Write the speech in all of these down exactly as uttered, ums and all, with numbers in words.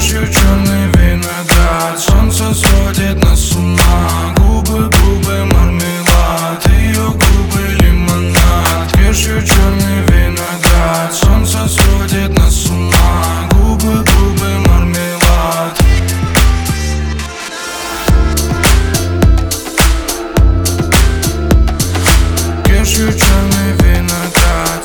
Кешью черный виноград, солнце сводит нас с ума. Губы, губы, мармелад, ее губы лимонад. Кешью черный виноград, солнце сводит нас с ума. Губы, губы, мармелад. Кешью черный виноград.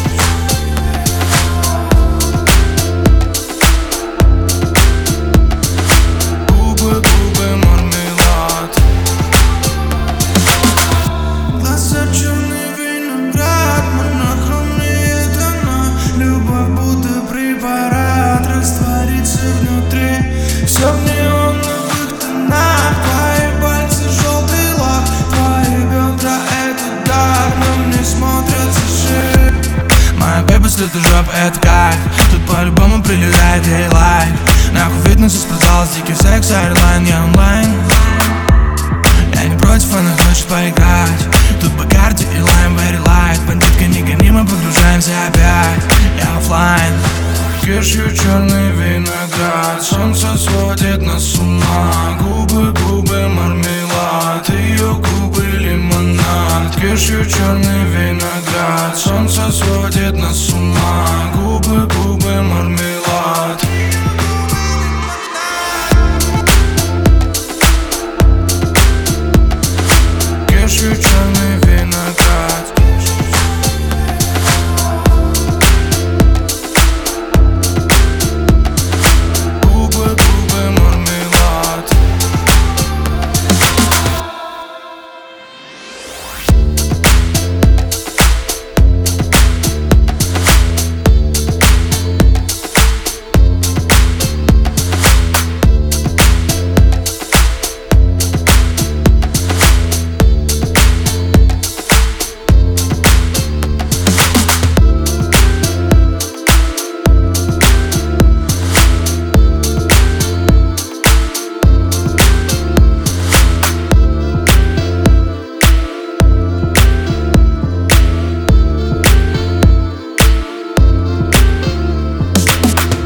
Все в неоновых тонах, твои пальцы желтый лак, твои бедра это дар, но мне смотрятся шире. Моя бэйба слит жоп, это кайф. Тут по-любому прилетает ей лайк. Нахуй фитнес и спортзал, дикий секс, айрлайн, я онлайн. Я не против, она хочет поиграть. Тут Бакарди и лайм, very light. Бандитка не гони, мы погружаемся опять. Я оффлайн. Кешью черный виноград, солнце сводит нас с ума. Губы, губы, мармелад, ее губы лимонад. Кешью черный виноград, солнце сводит нас с ума.